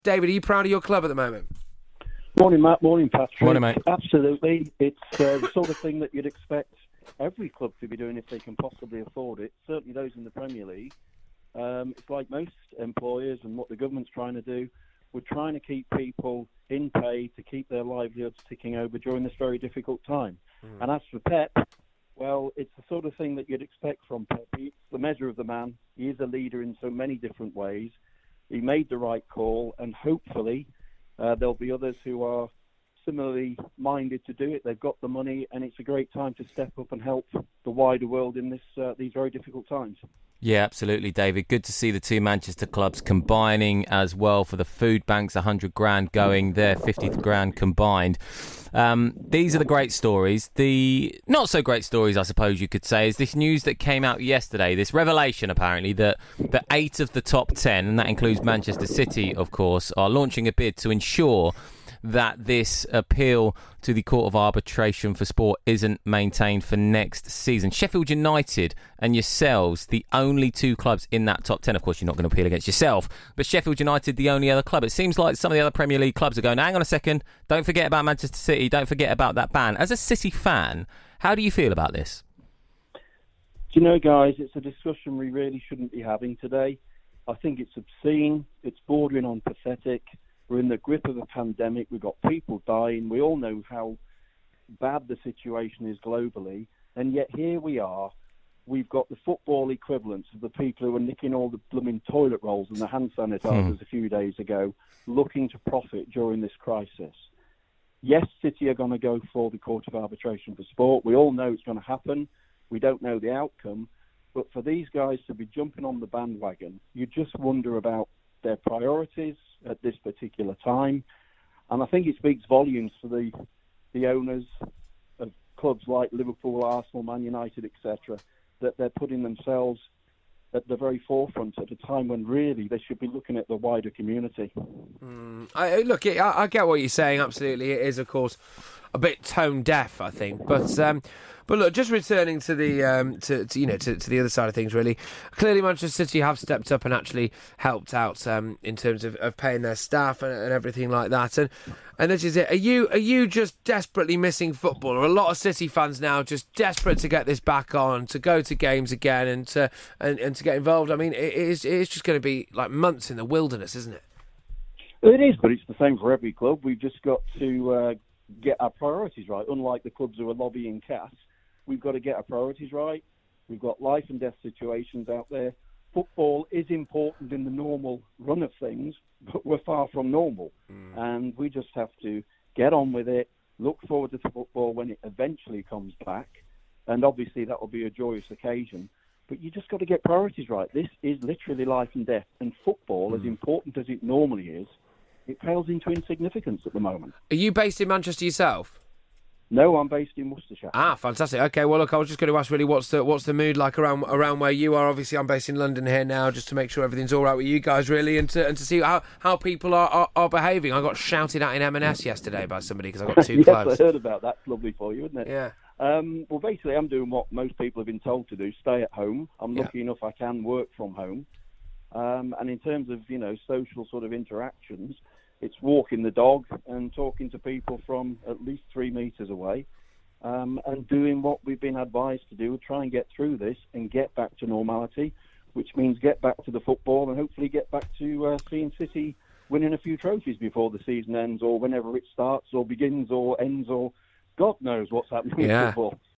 David, are you proud of your club at the moment? Morning, Matt. Morning, Patrick. Morning, mate. Absolutely. It's the sort of thing that you'd expect every club to be doing if they can possibly afford it, certainly those in the Premier League. It's like most employers and what the government's trying to do. We're trying to keep people in pay to keep their livelihoods ticking over during this very difficult time. And as for Pep, well, it's the sort of thing that you'd expect from Pep. It's the measure of the man. He is a leader in so many different ways. He made the right call, and hopefully there'll be others who are similarly minded to do it. They've got the money, and it's a great time to step up and help the wider world in these very difficult times. Yeah, absolutely, David. Good to see the two Manchester clubs combining as well for the food banks. 100 grand going there, 50 grand combined. These are the great stories. The not so great stories, I suppose you could say, is this news that came out yesterday. This revelation, apparently, that 8 of the top 10, and that includes Manchester City, of course, are launching a bid to ensure that this appeal to the Court of Arbitration for Sport isn't maintained for next season. Sheffield United and yourselves, the only 2 clubs in that top 10. Of course, you're not going to appeal against yourself, but Sheffield United, the only other club. It seems like some of the other Premier League clubs are going, hang on a second, don't forget about Manchester City, don't forget about that ban. As a City fan, how do you feel about this? Do you know, guys, it's a discussion we really shouldn't be having today. I think it's obscene, it's bordering on pathetic. We're in the grip of a pandemic. We've got people dying. We all know how bad the situation is globally. And yet here we are. We've got the football equivalents of the people who were nicking all the blooming toilet rolls and the hand sanitizers a few days ago, looking to profit during this crisis. Yes, City are going to go for the Court of Arbitration for Sport. We all know it's going to happen. We don't know the outcome. But for these guys to be jumping on the bandwagon, you just wonder about their priorities at this particular time. And I think it speaks volumes for the owners of clubs like Liverpool, Arsenal, Man United, etc., that they're putting themselves at the very forefront at a time when really they should be looking at the wider community. I get what you're saying, absolutely. It is, of course, a bit tone deaf, I think. But look, just returning to the to the other side of things, really. Clearly, Manchester City have stepped up and actually helped out in terms of paying their staff and everything like that. And this is it. Are you just desperately missing football? Are a lot of City fans now just desperate to get this back on, to go to games again, and to get involved? I mean, it is just going to be like months in the wilderness, isn't it? It is, but it's the same for every club. We've just got to get our priorities right. Unlike the clubs who are lobbying CAS, we've got to get our priorities right. We've got life and death situations out there. Football is important in the normal run of things, but we're far from normal. And we just have to get on with it, look forward to football when it eventually comes back. And obviously that will be a joyous occasion. But you just got to get priorities right. This is literally life and death. And football, as important as it normally is, it pales into insignificance at the moment. Are you based in Manchester yourself? No, I'm based in Worcestershire. Ah, fantastic. Okay, well, look, I was just going to ask, really, what's the mood like around where you are? Obviously, I'm based in London here now, just to make sure everything's all right with you guys, really, and to see how people are behaving. I got shouted at in M&S yesterday by somebody because I got too close. Yes, I heard about that. It's lovely for you, isn't it? Yeah. Well, basically, I'm doing what most people have been told to do: stay at home. I'm lucky enough I can work from home. And in terms of social sort of interactions, it's walking the dog and talking to people from at least 3 metres away, and doing what we've been advised to do, try and get through this and get back to normality, which means get back to the football and hopefully get back to seeing City winning a few trophies before the season ends, or whenever it starts or begins or ends, or God knows what's happening in football.